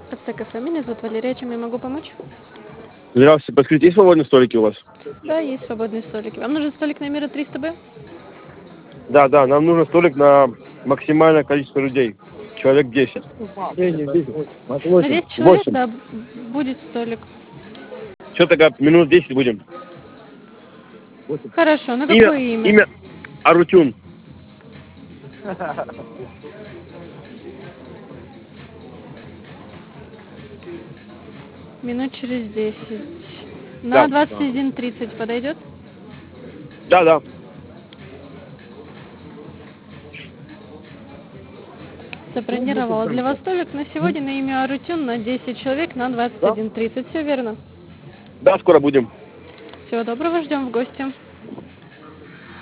ПЦ кафе, меня зовут Валерия, чем я могу помочь? Здравствуйте, подскажите, есть свободные столики у вас? Да, есть свободные столики. Вам нужен столик номера 300Б? Да, нам нужен столик на максимальное количество людей. Человек 10. На 10 человек, 8. да, будет столик. Что тогда, минут 10 будем? Хорошо, на Имя, какое имя? имя Арутюн. Минут через 10. Да. На 21:30 подойдет? Да. Забронировала для вас столик на сегодня на имя Арутюн на 10 человек на 21:30. Все верно. Да, скоро будем. Всего доброго, ждем в гости.